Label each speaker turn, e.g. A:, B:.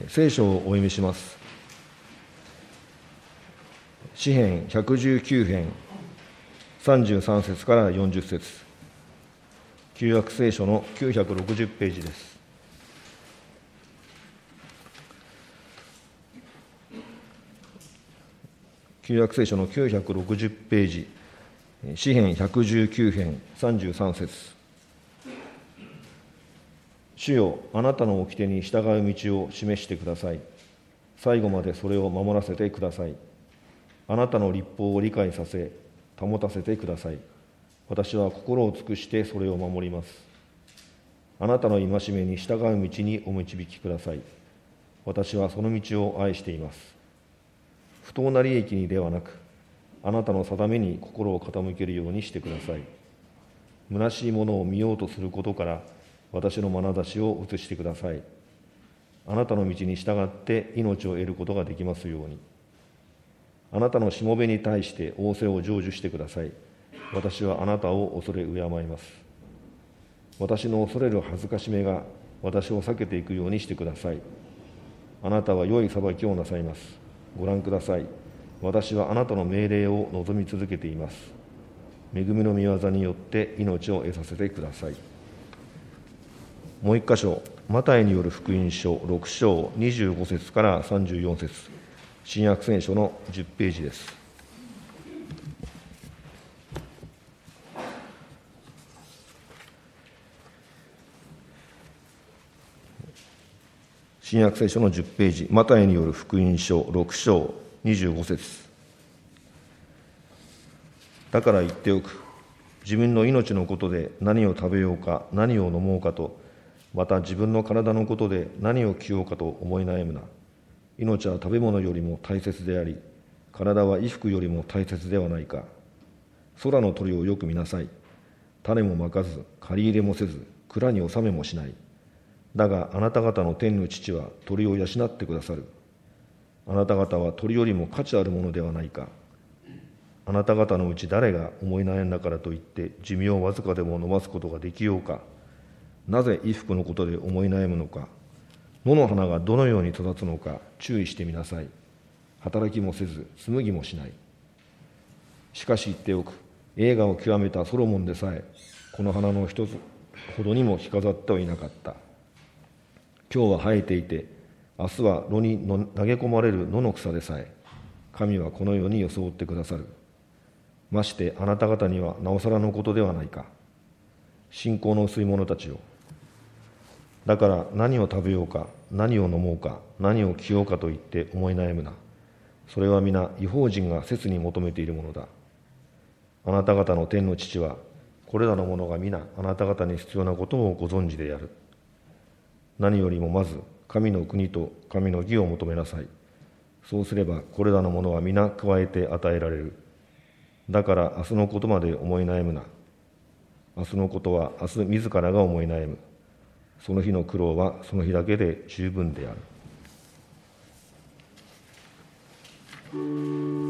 A: 聖書をお読みします。詩編119編33節から40節、旧約聖書の960ページです。旧約聖書の960ページ、詩編119編33節。主よ、あなたの掟に従う道を示してください。最後までそれを守らせてください。あなたの律法を理解させ、保たせてください。私は心を尽くしてそれを守ります。あなたの戒めに従う道にお導きください。私はその道を愛しています。不当な利益にではなく、あなたの定めに心を傾けるようにしてください。虚しいものを見ようとすることから、私の眼差しを移してください。あなたの道に従って命を得ることができますように。あなたのしもべに対して仰せを成就してください。私はあなたを恐れ敬います。私の恐れる恥ずかしめが私を避けていくようにしてください。あなたは良い裁きをなさいます。ご覧ください。私はあなたの命令を望み続けています。恵みの御業によって命を得させてください。もう一箇所、マタイによる福音書6章25節から34節、新約聖書の10ページです。新約聖書の10ページ、マタイによる福音書6章25節。だから言っておく。自分の命のことで何を食べようか、何を飲もうかと、また自分の体のことで何を着ようかと思い悩むな。命は食べ物よりも大切であり、体は衣服よりも大切ではないか。空の鳥をよく見なさい。種もまかず、借り入れもせず、蔵に納めもしない。だがあなた方の天の父は鳥を養ってくださる。あなた方は鳥よりも価値あるものではないか。あなた方のうち誰が思い悩んだからといって寿命をわずかでも伸ばすことができようか。なぜ衣服のことで思い悩むのか。野の花がどのように育つのか注意してみなさい。働きもせず紡ぎもしない。しかし言っておく。栄華を極めたソロモンでさえこの花の一つほどにも着飾ってはいなかった。今日は生えていて明日は炉に投げ込まれる野の草でさえ神はこのように装ってくださる。ましてあなた方にはなおさらのことではないか。信仰の薄い者たちよ。だから何を食べようか、何を飲もうか、何を着ようかと言って思い悩むな。それは皆異邦人が切に求めているものだ。あなた方の天の父はこれらのものが皆あなた方に必要なことをご存知である。何よりもまず神の国と神の義を求めなさい。そうすればこれらのものは皆加えて与えられる。だから明日のことまで思い悩むな。明日のことは明日自らが思い悩む。その日の苦労はその日だけで十分である。